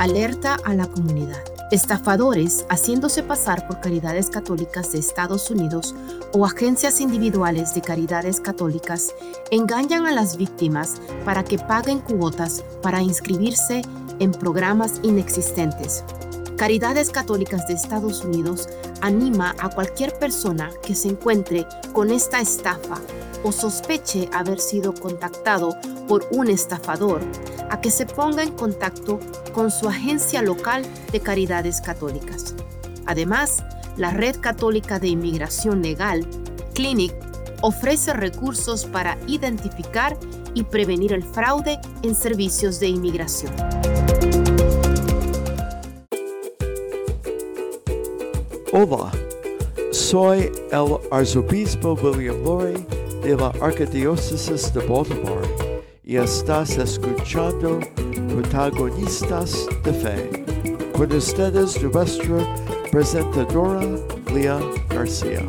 Alerta a la comunidad. Estafadores haciéndose pasar por caridades católicas de Estados Unidos o agencias individuales de caridades católicas engañan a las víctimas para que paguen cuotas para inscribirse en programas inexistentes. Caridades Católicas de Estados Unidos anima a cualquier persona que se encuentre con esta estafa o sospeche haber sido contactado por un estafador a que se ponga en contacto con su agencia local de Caridades Católicas. Además, la Red Católica de Inmigración Legal, CLINIC, ofrece recursos para identificar y prevenir el fraude en servicios de inmigración. Hola, soy el arzobispo William Lori de la Arquidiócesis de Baltimore y estás escuchando Protagonistas de Fe. Con ustedes nuestra presentadora Lía García.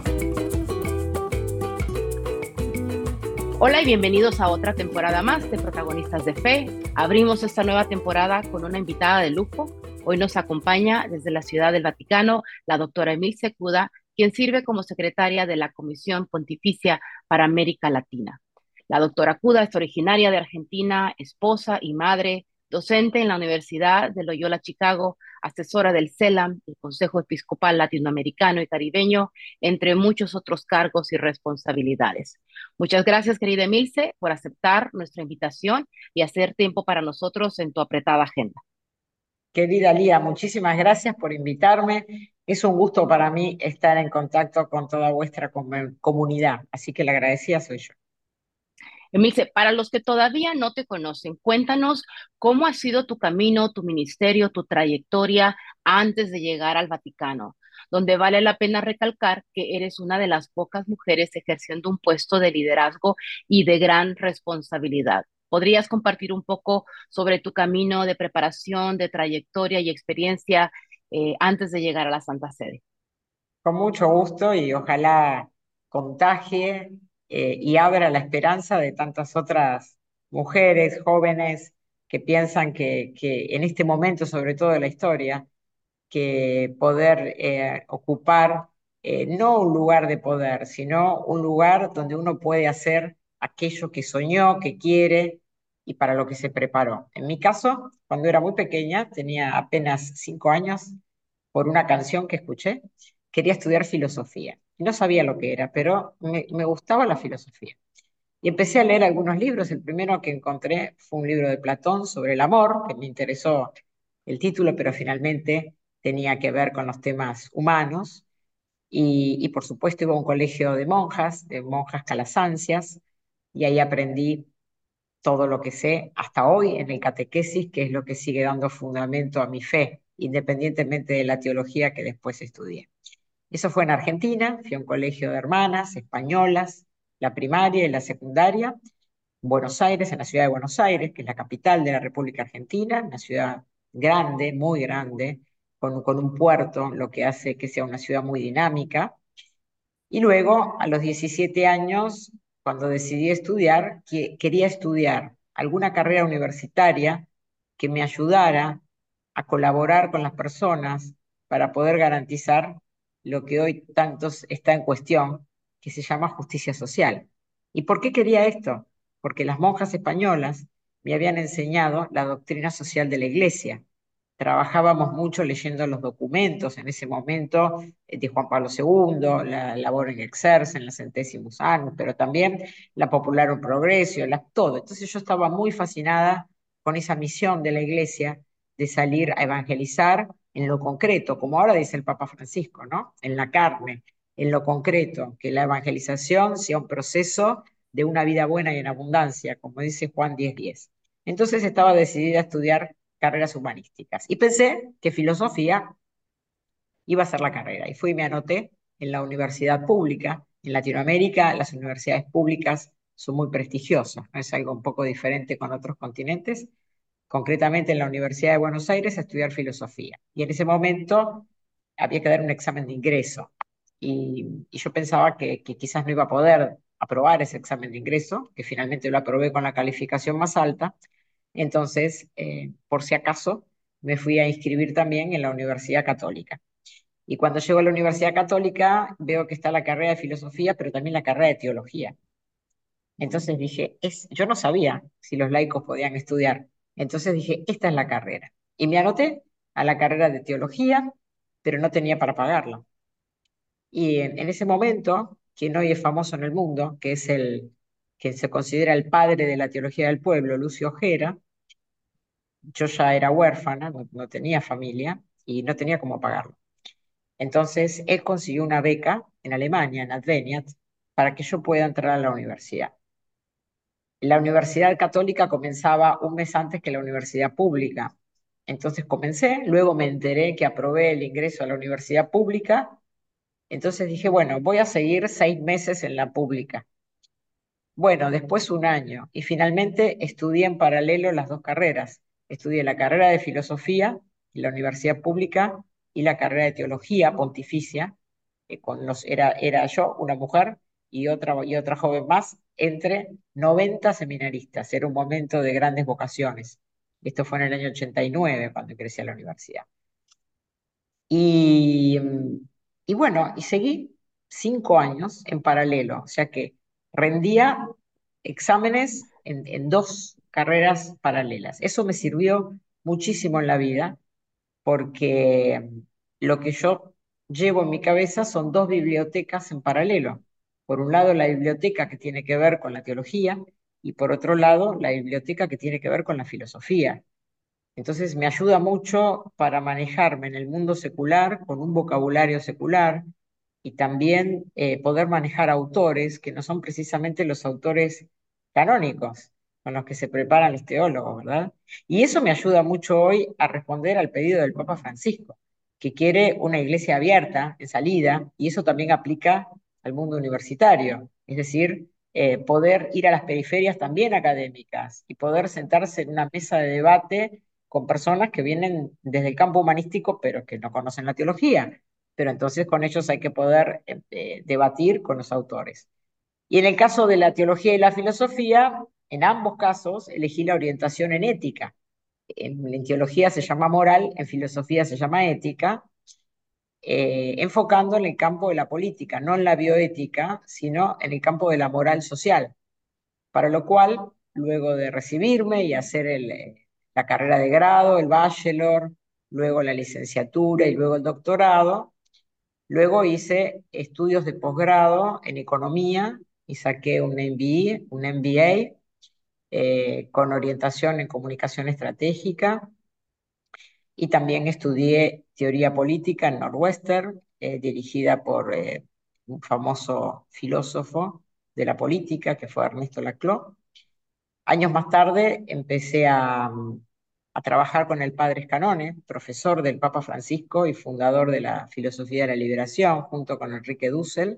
Hola y bienvenidos a otra temporada más de Protagonistas de Fe. Abrimos esta nueva temporada con una invitada de lujo. Hoy nos acompaña desde la Ciudad del Vaticano la doctora Emilce Cuda, quien sirve como secretaria de la Comisión Pontificia para América Latina. La doctora Cuda es originaria de Argentina, esposa y madre, docente en la Universidad de Loyola Chicago, asesora del CELAM, el Consejo Episcopal Latinoamericano y Caribeño, entre muchos otros cargos y responsabilidades. Muchas gracias, querida Emilce, por aceptar nuestra invitación y hacer tiempo para nosotros en tu apretada agenda. Querida Lía, muchísimas gracias por invitarme. Es un gusto para mí estar en contacto con toda vuestra comunidad, así que la agradecida soy yo. Emilce, para los que todavía no te conocen, cuéntanos cómo ha sido tu camino, tu ministerio, tu trayectoria antes de llegar al Vaticano, donde vale la pena recalcar que eres una de las pocas mujeres ejerciendo un puesto de liderazgo y de gran responsabilidad. ¿Podrías compartir un poco sobre tu camino de preparación, de trayectoria y experiencia antes de llegar a la Santa Sede? Con mucho gusto y ojalá contagie y abra la esperanza de tantas otras mujeres, jóvenes, que piensan que en este momento, sobre todo de la historia, que poder ocupar no un lugar de poder, sino un lugar donde uno puede hacer aquello que soñó, que quiere y para lo que se preparó. En mi caso, cuando era muy pequeña, tenía apenas 5 años, por una canción que escuché, quería estudiar filosofía. No sabía lo que era, pero me gustaba la filosofía. Y empecé a leer algunos libros. El primero que encontré fue un libro de Platón sobre el amor, que me interesó el título, pero finalmente tenía que ver con los temas humanos. Y por supuesto iba a un colegio de monjas calasancias, y ahí aprendí todo lo que sé hasta hoy en el catequesis, que es lo que sigue dando fundamento a mi fe, independientemente de la teología que después estudié. Eso fue en Argentina, fui a un colegio de hermanas españolas, la primaria y la secundaria, Buenos Aires, en la ciudad de Buenos Aires, que es la capital de la República Argentina, una ciudad grande, muy grande, con un puerto, lo que hace que sea una ciudad muy dinámica. Y luego, a los 17 años, cuando decidí estudiar, quería estudiar alguna carrera universitaria que me ayudara a colaborar con las personas para poder garantizar lo que hoy tantos está en cuestión, que se llama justicia social. ¿Y por qué quería esto? Porque las monjas españolas me habían enseñado la doctrina social de la Iglesia. Trabajábamos mucho leyendo los documentos en ese momento de Juan Pablo II, la labor en Exercen, la Centésimos Annus, pero también la Popularum Progressio, todo. Entonces yo estaba muy fascinada con esa misión de la Iglesia de salir a evangelizar en lo concreto, como ahora dice el Papa Francisco, ¿no? En la carne, en lo concreto, que la evangelización sea un proceso de una vida buena y en abundancia, como dice Juan 10:10. Entonces estaba decidida a estudiar carreras humanísticas y pensé que filosofía iba a ser la carrera. Y fui y me anoté en la universidad pública. En Latinoamérica, las universidades públicas son muy prestigiosas, ¿no? Es algo un poco diferente con otros continentes. Concretamente en la Universidad de Buenos Aires a estudiar filosofía. Y en ese momento había que dar un examen de ingreso. Y yo pensaba que quizás no iba a poder aprobar ese examen de ingreso, que finalmente lo aprobé con la calificación más alta. Entonces, por si acaso, me fui a inscribir también en la Universidad Católica. Y cuando llego a la Universidad Católica, veo que está la carrera de filosofía, pero también la carrera de teología. Entonces dije, yo no sabía si los laicos podían estudiar. Entonces dije, esta es la carrera. Y me anoté a la carrera de teología, pero no tenía para pagarla. Y en ese momento, quien hoy es famoso en el mundo, que es que se considera el padre de la teología del pueblo, Lucio Ojera, yo ya era huérfana, no tenía familia y no tenía cómo pagarlo. Entonces, él consiguió una beca en Alemania, en Adveniat, para que yo pueda entrar a la universidad. La universidad católica comenzaba un mes antes que la universidad pública. Entonces comencé, luego me enteré que aprobé el ingreso a la universidad pública. Entonces dije, bueno, voy a seguir 6 meses en la pública. Bueno, después un año. Y finalmente estudié en paralelo las dos carreras. Estudié la carrera de filosofía en la universidad pública y la carrera de teología pontificia. Era yo, una mujer, y otra joven más, entre 90 seminaristas. Era un momento de grandes vocaciones. Esto fue en el año 89, cuando ingresé a la universidad. Y, y bueno, y seguí 5 años en paralelo, o sea que rendía exámenes en dos carreras paralelas. Eso me sirvió muchísimo en la vida porque lo que yo llevo en mi cabeza son dos bibliotecas en paralelo. Por un lado, la biblioteca que tiene que ver con la teología y por otro lado, la biblioteca que tiene que ver con la filosofía. Entonces me ayuda mucho para manejarme en el mundo secular con un vocabulario secular y también poder manejar autores que no son precisamente los autores canónicos con los que se preparan los teólogos, ¿verdad? Y eso me ayuda mucho hoy a responder al pedido del Papa Francisco, que quiere una iglesia abierta en salida, y eso también aplica al mundo universitario, es decir, poder ir a las periferias también académicas y poder sentarse en una mesa de debate con personas que vienen desde el campo humanístico, pero que no conocen la teología. Pero entonces con ellos hay que poder debatir con los autores. Y en el caso de la teología y la filosofía, en ambos casos elegí la orientación en ética. En teología se llama moral, en filosofía se llama ética, enfocando en el campo de la política, no en la bioética, sino en el campo de la moral social. Para lo cual, luego de recibirme y hacer la carrera de grado, el bachelor, luego la licenciatura y luego el doctorado, luego hice estudios de posgrado en economía y saqué un MBA con orientación en comunicación estratégica y también estudié teoría política en Northwestern, dirigida por un famoso filósofo de la política que fue Ernesto Laclau. Años más tarde empecé a trabajar con el padre Scannone, profesor del Papa Francisco y fundador de la Filosofía de la Liberación, junto con Enrique Dussel.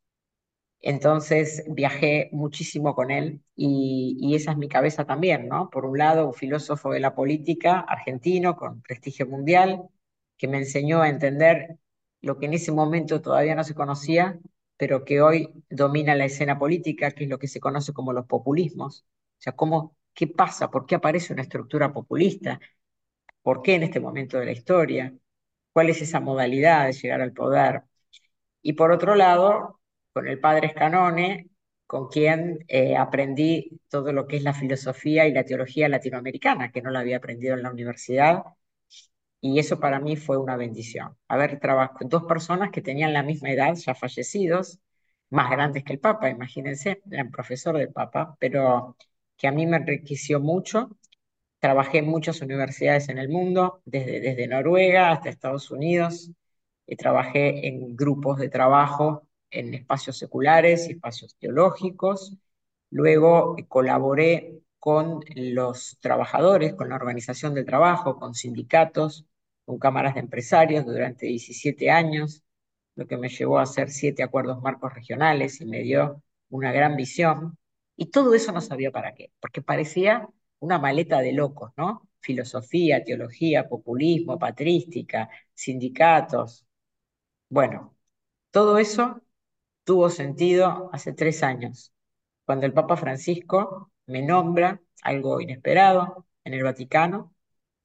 Entonces viajé muchísimo con él y esa es mi cabeza también, ¿no? Por un lado, un filósofo de la política argentino con prestigio mundial que me enseñó a entender lo que en ese momento todavía no se conocía, pero que hoy domina la escena política, que es lo que se conoce como los populismos. O sea, ¿qué pasa? ¿Por qué aparece una estructura populista? ¿Por qué en este momento de la historia? ¿Cuál es esa modalidad de llegar al poder? Y por otro lado, con el padre Scannone, con quien aprendí todo lo que es la filosofía y la teología latinoamericana, que no la había aprendido en la universidad, y eso para mí fue una bendición. Haber trabajado con dos personas que tenían la misma edad, ya fallecidos, más grandes que el Papa, imagínense, eran profesor del Papa, pero que a mí me enriqueció mucho. Trabajé en muchas universidades en el mundo, desde Noruega hasta Estados Unidos. Trabajé en grupos de trabajo en espacios seculares y espacios teológicos. Luego colaboré con los trabajadores, con la organización del trabajo, con sindicatos, con cámaras de empresarios durante 17 años, lo que me llevó a hacer 7 acuerdos marcos regionales y me dio una gran visión. Y todo eso no sabía para qué, porque parecía una maleta de locos, ¿no? Filosofía, teología, populismo, patrística, sindicatos. Bueno, todo eso tuvo sentido hace 3 años, cuando el Papa Francisco me nombra, algo inesperado, en el Vaticano,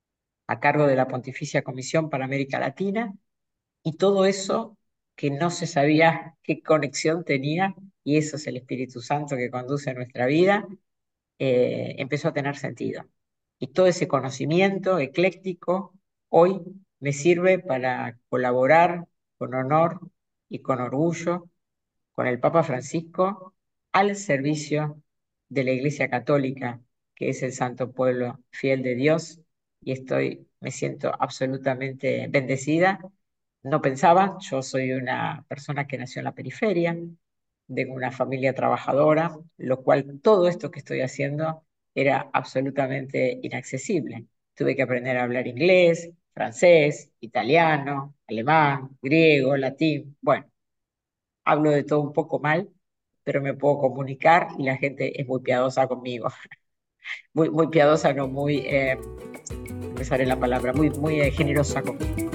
a cargo de la Pontificia Comisión para América Latina, y todo eso que no se sabía qué conexión tenía, y eso es el Espíritu Santo que conduce nuestra vida, empezó a tener sentido. Y todo ese conocimiento ecléctico hoy me sirve para colaborar con honor y con orgullo con el Papa Francisco al servicio de la Iglesia Católica, que es el santo pueblo fiel de Dios, y me siento absolutamente bendecida. No pensaba, yo soy una persona que nació en la periferia, de una familia trabajadora, lo cual todo esto que estoy haciendo era absolutamente inaccesible. Tuve que aprender a hablar inglés, francés, italiano, alemán, griego, latín. Bueno, hablo de todo un poco mal, pero me puedo comunicar y la gente es muy piadosa conmigo. Muy piadosa, no muy, me sale la palabra, muy generosa conmigo.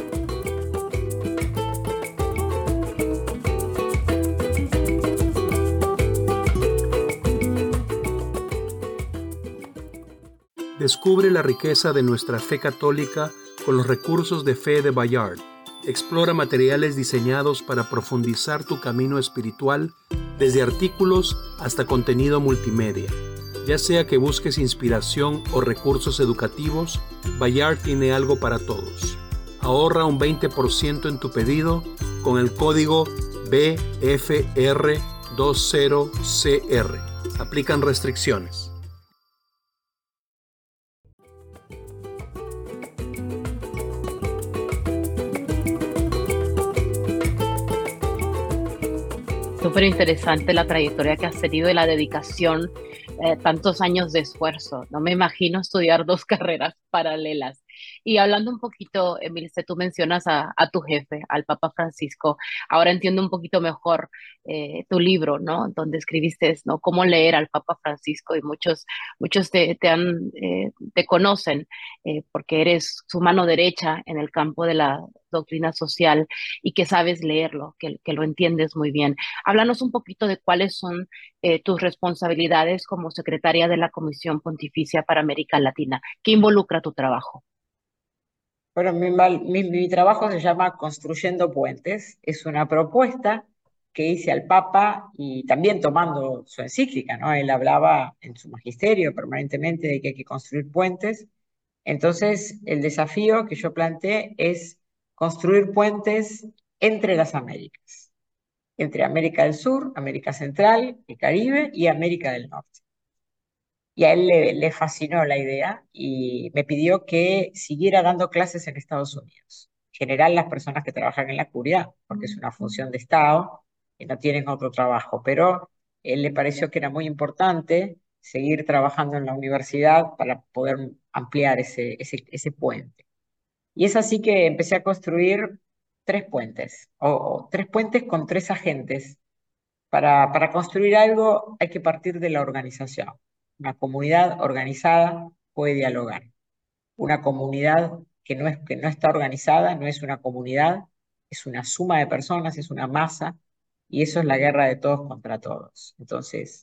Descubre la riqueza de nuestra fe católica con los recursos de fe de Bayard. Explora materiales diseñados para profundizar tu camino espiritual, desde artículos hasta contenido multimedia. Ya sea que busques inspiración o recursos educativos, Bayard tiene algo para todos. Ahorra un 20% en tu pedido con el código BFR20CR. Aplican restricciones. Súper interesante la trayectoria que has tenido y la dedicación, tantos años de esfuerzo. No me imagino estudiar dos carreras paralelas. Y hablando un poquito, Emilce, tú mencionas a tu jefe, al Papa Francisco. Ahora entiendo un poquito mejor tu libro, ¿no? Donde escribiste, ¿no? Cómo leer al Papa Francisco, y muchos te conocen porque eres su mano derecha en el campo de la doctrina social, y que sabes leerlo, que lo entiendes muy bien. Háblanos un poquito de cuáles son tus responsabilidades como secretaria de la Comisión Pontificia para América Latina. ¿Qué involucra tu trabajo? Bueno, mi trabajo se llama Construyendo Puentes. Es una propuesta que hice al Papa y también tomando su encíclica, ¿no? Él hablaba en su magisterio permanentemente de que hay que construir puentes. Entonces, el desafío que yo planteé es construir puentes entre las Américas, entre América del Sur, América Central, el Caribe y América del Norte. Y a él le fascinó la idea y me pidió que siguiera dando clases en Estados Unidos. En general, las personas que trabajan en la curia, porque es una función de Estado, y no tienen otro trabajo, pero a él le pareció que era muy importante seguir trabajando en la universidad para poder ampliar ese puente. Y es así que empecé a construir tres puentes, o tres puentes con tres agentes. Para construir algo hay que partir de la organización. Una comunidad organizada puede dialogar. Una comunidad que no está organizada no es una comunidad, es una suma de personas, es una masa, y eso es la guerra de todos contra todos. Entonces,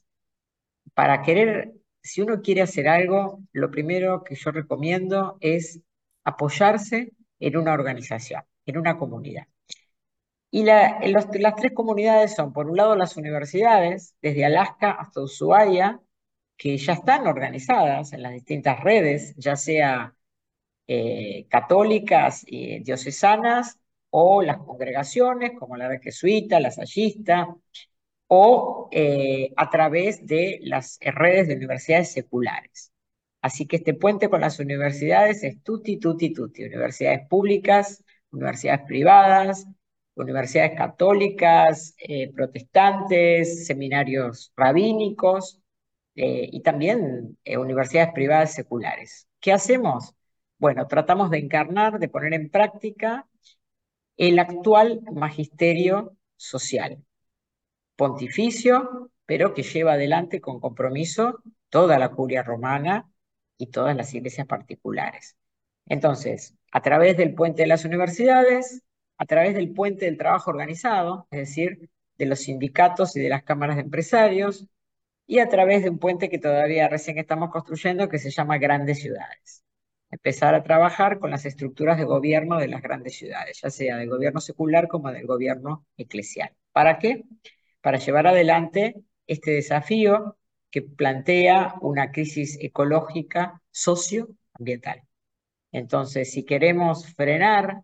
si uno quiere hacer algo, lo primero que yo recomiendo es apoyarse en una organización, en una comunidad. Y las tres comunidades son, por un lado, las universidades, desde Alaska hasta Ushuaia, que ya están organizadas en las distintas redes, ya sea católicas y diocesanas, o las congregaciones, como la jesuita, la sayista, o a través de las redes de universidades seculares. Así que este puente con las universidades es tutti, tutti, tutti. Universidades públicas, universidades privadas, universidades católicas, protestantes, seminarios rabínicos y también universidades privadas seculares. ¿Qué hacemos? Bueno, tratamos de encarnar, de poner en práctica el actual magisterio social pontificio, pero que lleva adelante con compromiso toda la curia romana y todas las iglesias particulares. Entonces, a través del puente de las universidades, a través del puente del trabajo organizado, es decir, de los sindicatos y de las cámaras de empresarios, y a través de un puente que todavía recién estamos construyendo que se llama Grandes Ciudades. empezar a trabajar con las estructuras de gobierno de las grandes ciudades, ya sea del gobierno secular como del gobierno eclesial. ¿Para qué? Para llevar adelante este desafío que plantea una crisis ecológica socioambiental. Entonces, si queremos frenar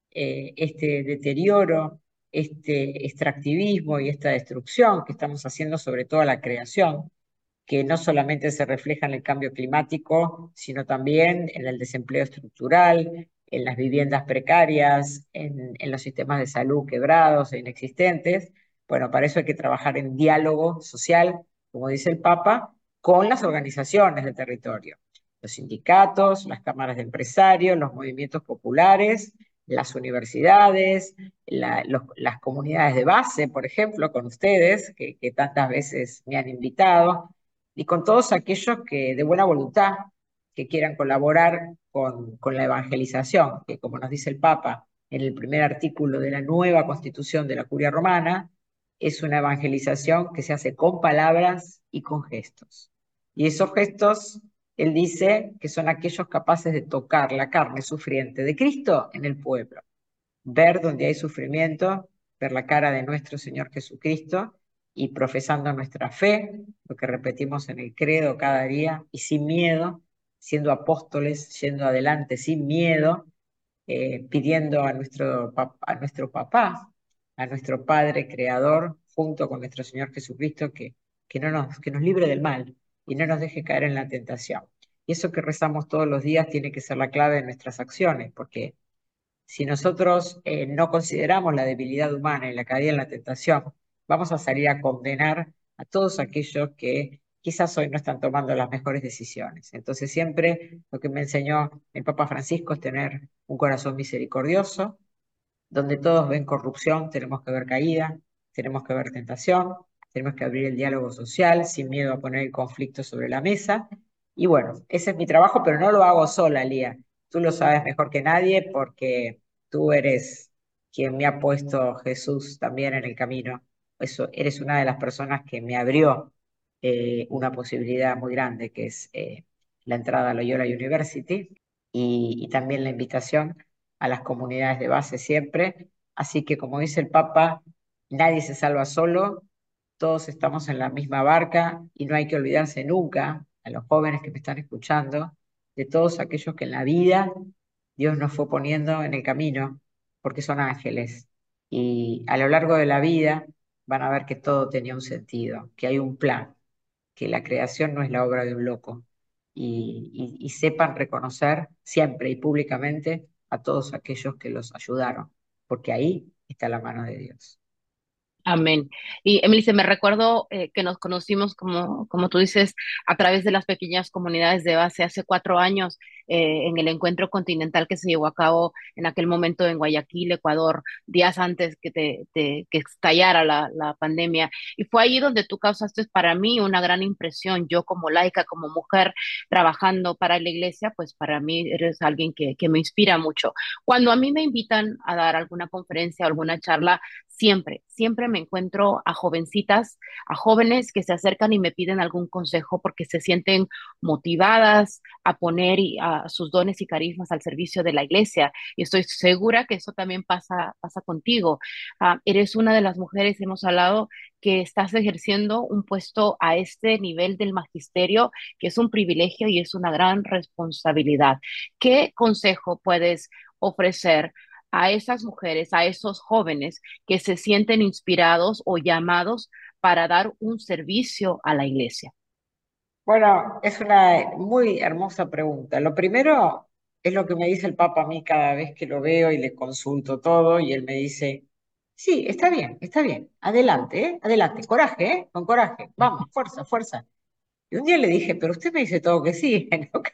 este deterioro, este extractivismo y esta destrucción que estamos haciendo sobre todo a la creación, que no solamente se refleja en el cambio climático, sino también en el desempleo estructural, en las viviendas precarias, en los sistemas de salud quebrados e inexistentes. Bueno, para eso hay que trabajar en diálogo social, como dice el Papa, con las organizaciones del territorio, los sindicatos, las cámaras de empresarios, los movimientos populares, las universidades, las comunidades de base, por ejemplo, con ustedes, que tantas veces me han invitado, y con todos aquellos que de buena voluntad que quieran colaborar con la evangelización, que como nos dice el Papa en el primer artículo de la nueva Constitución de la Curia Romana, es una evangelización que se hace con palabras y con gestos. Y esos gestos, él dice que son aquellos capaces de tocar la carne sufriente de Cristo en el pueblo, ver donde hay sufrimiento, ver la cara de nuestro Señor Jesucristo y profesando nuestra fe, lo que repetimos en el credo cada día, y sin miedo, siendo apóstoles, yendo adelante sin miedo, pidiendo a nuestro papá, a nuestro Padre Creador, junto con nuestro Señor Jesucristo, que nos libre del mal y no nos deje caer en la tentación. Y eso que rezamos todos los días tiene que ser la clave de nuestras acciones, porque si nosotros no consideramos la debilidad humana y la caída en la tentación, vamos a salir a condenar a todos aquellos que quizás hoy no están tomando las mejores decisiones. Entonces siempre lo que me enseñó el Papa Francisco es tener un corazón misericordioso, donde todos ven corrupción, tenemos que ver caída, tenemos que ver tentación, tenemos que abrir el diálogo social sin miedo a poner el conflicto sobre la mesa. Y bueno, ese es mi trabajo, pero no lo hago sola, Lía. Tú lo sabes mejor que nadie porque tú eres quien me ha puesto Jesús también en el camino. Eso, eres una de las personas que me abrió una posibilidad muy grande, que es la entrada a Loyola University y también la invitación a las comunidades de base siempre. Así que, como dice el Papa, nadie se salva solo, todos estamos en la misma barca y no hay que olvidarse nunca, a los jóvenes que me están escuchando, de todos aquellos que en la vida Dios nos fue poniendo en el camino, porque son ángeles. Y a lo largo de la vida van a ver que todo tenía un sentido, que hay un plan, que la creación no es la obra de un loco. Y sepan reconocer siempre y públicamente a todos aquellos que los ayudaron, porque ahí está la mano de Dios. Amén. Y Emily, se me recuerdo que nos conocimos, como tú dices, a través de las pequeñas comunidades de base hace 4 años, en el encuentro continental que se llevó a cabo en aquel momento en Guayaquil, Ecuador, días antes que estallara la pandemia. Y fue ahí donde tú causaste para mí una gran impresión. Yo como laica, como mujer trabajando para la iglesia, pues para mí eres alguien que me inspira mucho. Cuando a mí me invitan a dar alguna conferencia o alguna charla, siempre me encuentro a jovencitas, a jóvenes que se acercan y me piden algún consejo porque se sienten motivadas a poner a sus dones y carismas al servicio de la iglesia. Y estoy segura que eso también pasa contigo. Eres una de las mujeres, hemos hablado, que estás ejerciendo un puesto a este nivel del magisterio, que es un privilegio y es una gran responsabilidad. ¿Qué consejo puedes ofrecer a esas mujeres, a esos jóvenes que se sienten inspirados o llamados para dar un servicio a la iglesia? Bueno, es una muy hermosa pregunta. Lo primero es lo que me dice el Papa a mí cada vez que lo veo y le consulto todo y él me dice, sí, está bien, adelante, adelante, coraje, con coraje, vamos, fuerza, fuerza. Y un día le dije, pero usted me dice todo que sí, ¿no?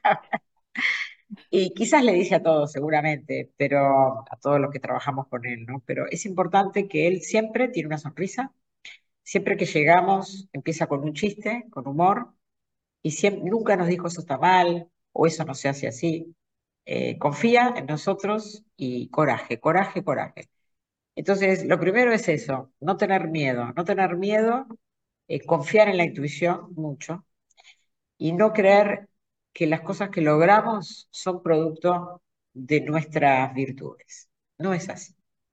Y quizás le dice a todos, seguramente, pero a todos los que trabajamos con él, ¿no? Pero es importante que él siempre tiene una sonrisa, siempre que llegamos empieza con un chiste, con humor, y nunca nos dijo eso está mal o eso no se hace así. Confía en nosotros y coraje, coraje, coraje. Entonces, lo primero es eso, no tener miedo, confiar en la intuición mucho y no creer que las cosas que logramos son producto de nuestras virtudes. No es así.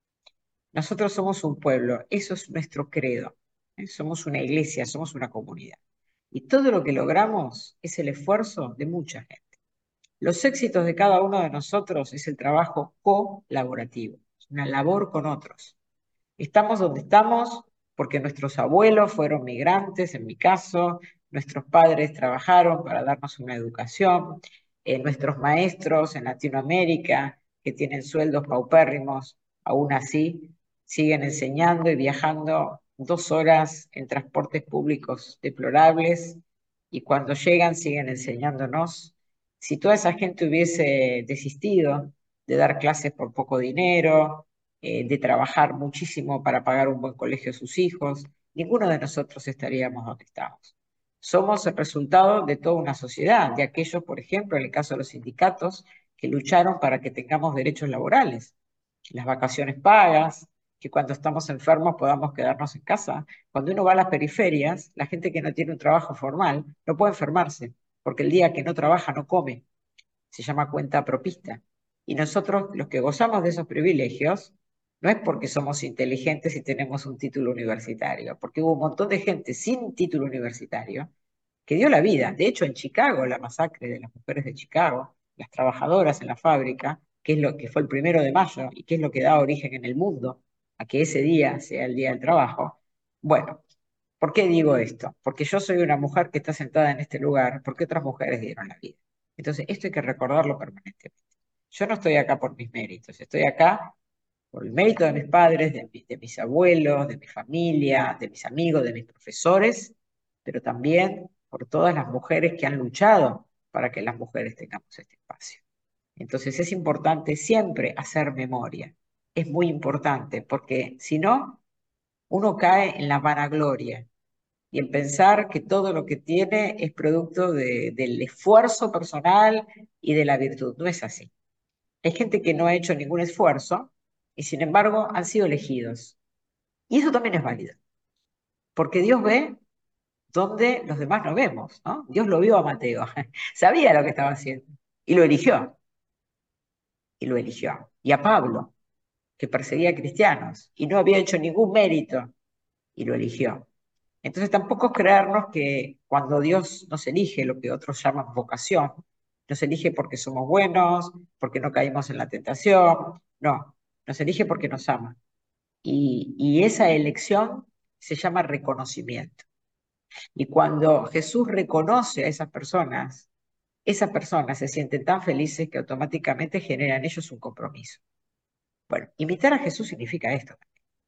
Nosotros somos un pueblo, eso es nuestro credo. Somos una iglesia, somos una comunidad. Y todo lo que logramos es el esfuerzo de mucha gente. Los éxitos de cada uno de nosotros es el trabajo colaborativo, es una labor con otros. Estamos donde estamos porque nuestros abuelos fueron migrantes, en mi caso, nuestros padres trabajaron para darnos una educación, nuestros maestros en Latinoamérica, que tienen sueldos paupérrimos, aún así siguen enseñando y viajando 2 horas en transportes públicos deplorables y cuando llegan siguen enseñándonos. Si toda esa gente hubiese desistido de dar clases por poco dinero, de trabajar muchísimo para pagar un buen colegio a sus hijos, ninguno de nosotros estaríamos donde estamos. Somos el resultado de toda una sociedad, de aquellos, por ejemplo, en el caso de los sindicatos, que lucharon para que tengamos derechos laborales, las vacaciones pagas, que cuando estamos enfermos podamos quedarnos en casa. Cuando uno va a las periferias, la gente que no tiene un trabajo formal no puede enfermarse, porque el día que no trabaja no come. Se llama cuenta propista. Y nosotros, los que gozamos de esos privilegios, no es porque somos inteligentes y tenemos un título universitario, porque hubo un montón de gente sin título universitario que dio la vida. De hecho, en Chicago, la masacre de las mujeres de Chicago, las trabajadoras en la fábrica, que es lo que fue el 1 de mayo y que es lo que da origen en el mundo a que ese día sea el Día del Trabajo. Bueno, ¿por qué digo esto? Porque yo soy una mujer que está sentada en este lugar, porque otras mujeres dieron la vida. Entonces, esto hay que recordarlo permanentemente. Yo no estoy acá por mis méritos, estoy acá por el mérito de mis padres, de mis abuelos, de mi familia, de mis amigos, de mis profesores, pero también por todas las mujeres que han luchado para que las mujeres tengamos este espacio. Entonces es importante siempre hacer memoria. Es muy importante porque si no, uno cae en la vanagloria y en pensar que todo lo que tiene es producto del esfuerzo personal y de la virtud. No es así. Hay gente que no ha hecho ningún esfuerzo y sin embargo han sido elegidos. Y eso también es válido, porque Dios ve donde los demás no vemos, ¿no? Dios lo vio a Mateo, sabía lo que estaba haciendo y lo eligió, y lo eligió. Y a Pablo, que perseguía a cristianos y no había hecho ningún mérito, y lo eligió. Entonces tampoco es creernos que cuando Dios nos elige, lo que otros llaman vocación, nos elige porque somos buenos, porque no caímos en la tentación, no, nos elige porque nos ama. Y esa elección se llama reconocimiento. Y cuando Jesús reconoce a esas personas se sienten tan felices que automáticamente generan en ellos un compromiso. Bueno, imitar a Jesús significa esto.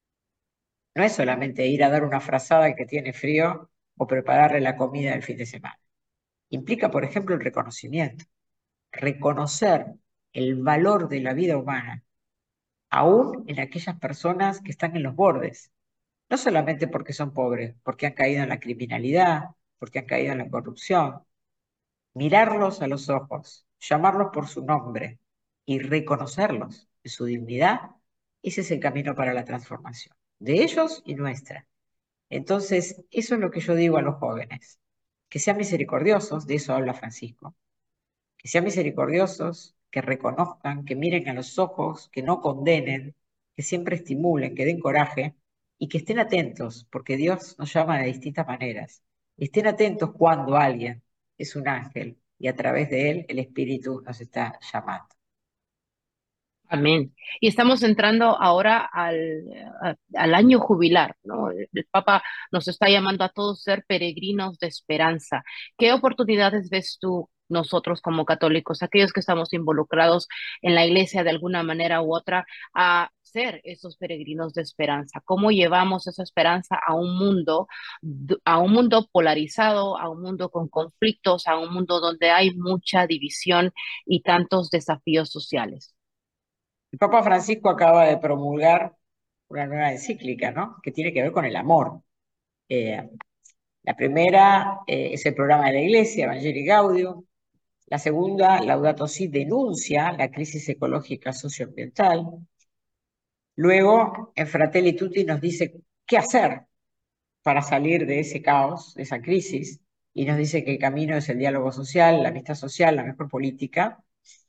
No es solamente ir a dar una frazada al que tiene frío o prepararle la comida del fin de semana. Implica, por ejemplo, el reconocimiento. Reconocer el valor de la vida humana, aún en aquellas personas que están en los bordes. No solamente porque son pobres, porque han caído en la criminalidad, porque han caído en la corrupción. Mirarlos a los ojos, llamarlos por su nombre y reconocerlos en su dignidad, ese es el camino para la transformación, de ellos y nuestra. Entonces, eso es lo que yo digo a los jóvenes, que sean misericordiosos, de eso habla Francisco, que sean misericordiosos, que reconozcan, que miren a los ojos, que no condenen, que siempre estimulen, que den coraje y que estén atentos, porque Dios nos llama de distintas maneras. Estén atentos cuando alguien es un ángel y a través de él el Espíritu nos está llamando. Amén. Y estamos entrando ahora al año jubilar, ¿no? El Papa nos está llamando a todos ser peregrinos de esperanza. ¿Qué oportunidades ves tú, nosotros como católicos, aquellos que estamos involucrados en la iglesia de alguna manera u otra, a ser esos peregrinos de esperanza? ¿Cómo llevamos esa esperanza a un mundo polarizado, a un mundo con conflictos, a un mundo donde hay mucha división y tantos desafíos sociales? El Papa Francisco acaba de promulgar una nueva encíclica, ¿no? Que tiene que ver con el amor. Eh, la primera es el programa de la Iglesia, Evangelii Gaudium. La segunda, Laudato Si, denuncia la crisis ecológica socioambiental. Luego, en Fratelli Tutti nos dice qué hacer para salir de ese caos, de esa crisis. y nos dice que el camino es el diálogo social, la amistad social, la mejor política,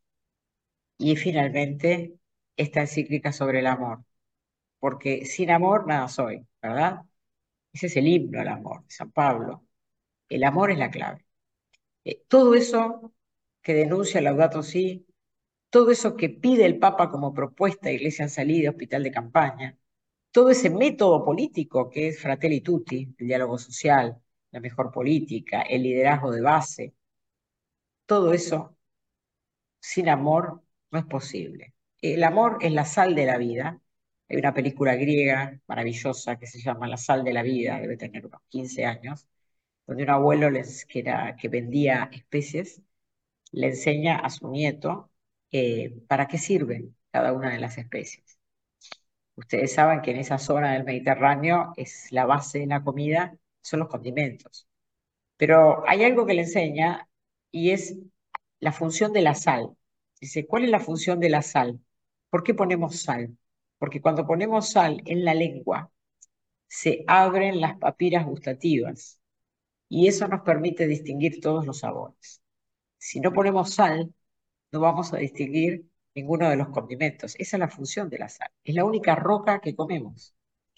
y finalmente esta encíclica sobre el amor, porque sin amor nada soy, ¿verdad? Ese es el himno al amor de San Pablo. El amor es la clave. Todo eso que denuncia Laudato Si, todo eso que pide el Papa como propuesta, Iglesia en Salida, Hospital de Campaña, todo ese método político que es Fratelli Tutti, el diálogo social, la mejor política, el liderazgo de base, todo eso sin amor no es posible. El amor es la sal de la vida. Hay una película griega maravillosa que se llama La sal de la vida, debe tener unos 15 años, donde un abuelo que vendía especies le enseña a su nieto para qué sirven cada una de las especies. Ustedes saben que en esa zona del Mediterráneo es la base de la comida, son los condimentos. Pero hay algo que le enseña y es la función de la sal. Dice, ¿cuál es la función de la sal? ¿Por qué ponemos sal? Porque cuando ponemos sal en la lengua, se abren las papilas gustativas y eso nos permite distinguir todos los sabores. Si no ponemos sal, no vamos a distinguir ninguno de los condimentos. Esa es la función de la sal. Es la única roca que comemos.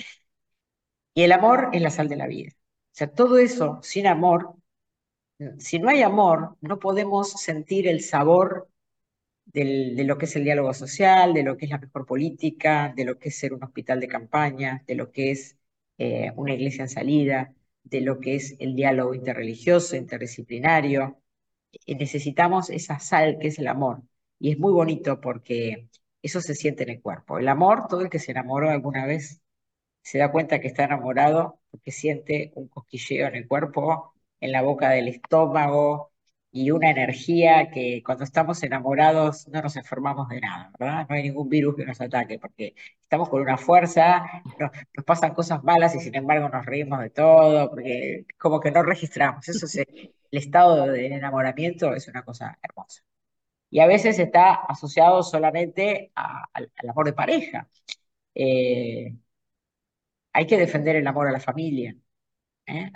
Y el amor es la sal de la vida. O sea, todo eso sin amor, si no hay amor, no podemos sentir el sabor de lo que es el diálogo social, de lo que es la mejor política, de lo que es ser un hospital de campaña, de lo que es una iglesia en salida, de lo que es el diálogo interreligioso, interdisciplinario. Necesitamos esa sal que es el amor. Y es muy bonito porque eso se siente en el cuerpo. El amor, todo el que se enamoró alguna vez se da cuenta que está enamorado porque siente un cosquilleo en el cuerpo, en la boca del estómago y una energía que cuando estamos enamorados no nos enfermamos de nada, ¿verdad? No hay ningún virus que nos ataque porque estamos con una fuerza, nos pasan cosas malas y sin embargo nos reímos de todo, porque como que no registramos. El estado de enamoramiento es una cosa hermosa. Y a veces está asociado solamente al amor de pareja. Eh, Hay que defender el amor a la familia, ¿eh?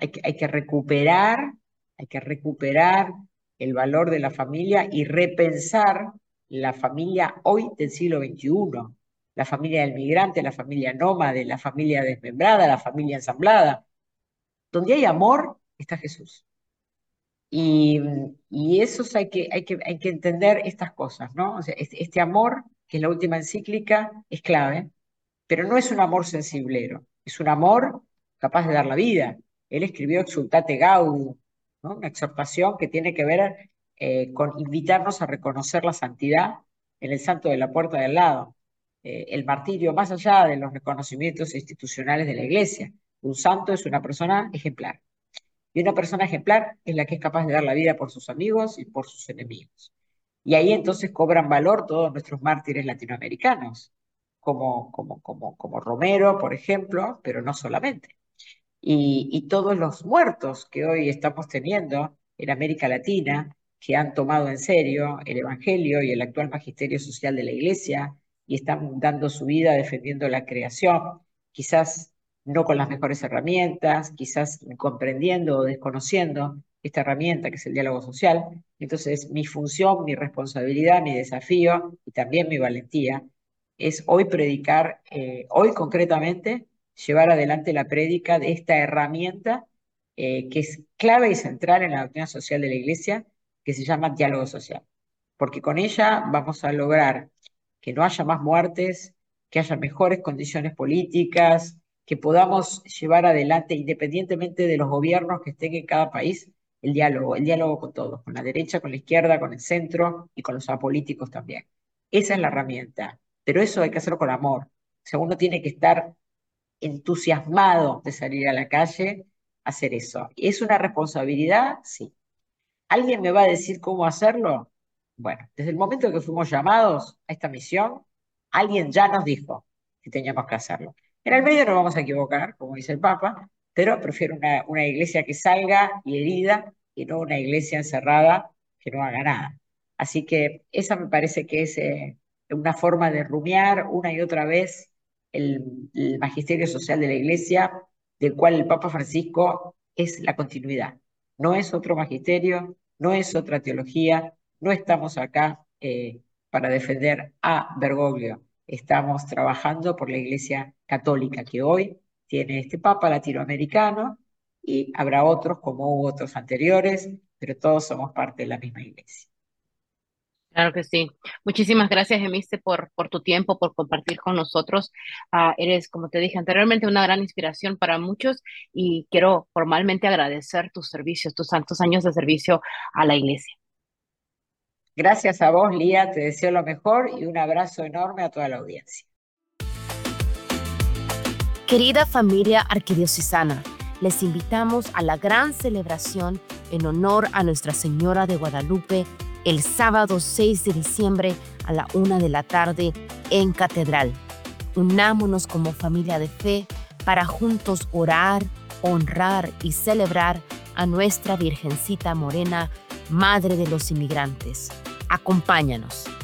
Hay que recuperar el valor de la familia y repensar la familia hoy del siglo XXI, la familia del migrante, la familia nómade, la familia desmembrada, la familia ensamblada. Donde hay amor, está Jesús. Y, y esos hay que entender estas cosas, ¿no? O sea, este amor, que es la última encíclica, es clave, pero no es un amor sensiblero, es un amor capaz de dar la vida. Él escribió Exultate Gaudium, ¿no? Una exhortación que tiene que ver con invitarnos a reconocer la santidad en el santo de la puerta del lado, el martirio más allá de los reconocimientos institucionales de la Iglesia. Un santo es una persona ejemplar. Y una persona ejemplar es la que es capaz de dar la vida por sus amigos y por sus enemigos. Y ahí entonces cobran valor todos nuestros mártires latinoamericanos, como Romero, por ejemplo, pero no solamente. Y todos los muertos que hoy estamos teniendo en América Latina, que han tomado en serio el Evangelio y el actual magisterio social de la Iglesia y están dando su vida defendiendo la creación, quizás no con las mejores herramientas, quizás incomprendiendo o desconociendo esta herramienta que es el diálogo social. Entonces, mi función, mi responsabilidad, mi desafío y también mi valentía es hoy predicar, hoy concretamente, llevar adelante la prédica de esta herramienta que es clave y central en la doctrina social de la Iglesia, que se llama diálogo social. Porque con ella vamos a lograr que no haya más muertes, que haya mejores condiciones políticas, que podamos llevar adelante, independientemente de los gobiernos que estén en cada país, el diálogo con todos, con la derecha, con la izquierda, con el centro y con los apolíticos también. Esa es la herramienta, pero eso hay que hacerlo con amor. O sea, uno tiene que estar entusiasmado de salir a la calle a hacer eso. ¿Es una responsabilidad? Sí. ¿Alguien me va a decir cómo hacerlo? Bueno, desde el momento que fuimos llamados a esta misión, alguien ya nos dijo que teníamos que hacerlo. En el medio nos vamos a equivocar, como dice el Papa, pero prefiero una iglesia que salga y herida y no una iglesia encerrada que no haga nada. Así que esa me parece que es una forma de rumiar una y otra vez el magisterio social de la iglesia, del cual el Papa Francisco es la continuidad. No es otro magisterio, no es otra teología, no estamos acá para defender a Bergoglio, estamos trabajando por la Iglesia Católica que hoy tiene este Papa latinoamericano y habrá otros como hubo otros anteriores, pero todos somos parte de la misma Iglesia. Claro que sí. Muchísimas gracias, Emiste, por tu tiempo, por compartir con nosotros. Eres, como te dije anteriormente, una gran inspiración para muchos y quiero formalmente agradecer tus servicios, tus tantos años de servicio a la iglesia. Gracias a vos, Lía, te deseo lo mejor y un abrazo enorme a toda la audiencia. Querida familia arquidiocesana, les invitamos a la gran celebración en honor a Nuestra Señora de Guadalupe el sábado 6 de diciembre a la 1 p.m. en Catedral. Unámonos como familia de fe para juntos orar, honrar y celebrar a nuestra Virgencita Morena, Madre de los Inmigrantes. Acompáñanos.